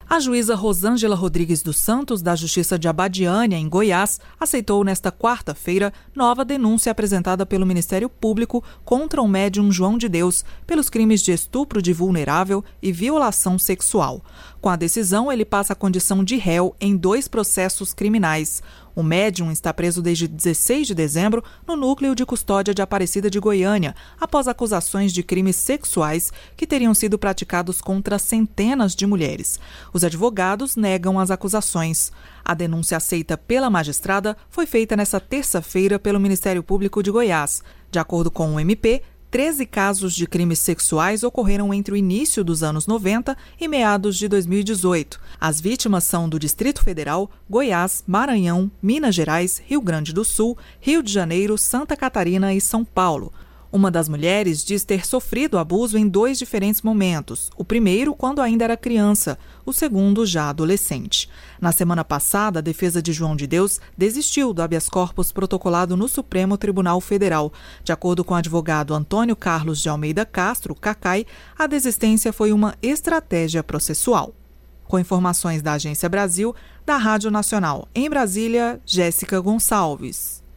A juíza Rosângela Rodrigues dos Santos, da Justiça de Abadiânia, em Goiás, aceitou nesta quarta-feira nova denúncia apresentada pelo Ministério Público contra o médium João de Deus pelos crimes de estupro de vulnerável e violação sexual. Com a decisão, ele passa a condição de réu em 2 processos criminais. O médium está preso desde 16 de dezembro no Núcleo de Custódia de Aparecida de Goiânia, após acusações de crimes sexuais que teriam sido praticados contra centenas de mulheres. Os advogados negam as acusações. A denúncia aceita pela magistrada foi feita nesta terça-feira pelo Ministério Público de Goiás. De acordo com o MP, 13 casos de crimes sexuais ocorreram entre o início dos anos 90 e meados de 2018. As vítimas são do Distrito Federal, Goiás, Maranhão, Minas Gerais, Rio Grande do Sul, Rio de Janeiro, Santa Catarina e São Paulo. Uma das mulheres diz ter sofrido abuso em 2 diferentes momentos. O primeiro, quando ainda era criança, o segundo, já adolescente. Na semana passada, a defesa de João de Deus desistiu do habeas corpus protocolado no Supremo Tribunal Federal. De acordo com o advogado Antônio Carlos de Almeida Castro, Cacai, a desistência foi uma estratégia processual. Com informações da Agência Brasil, da Rádio Nacional. Em Brasília, Jéssica Gonçalves.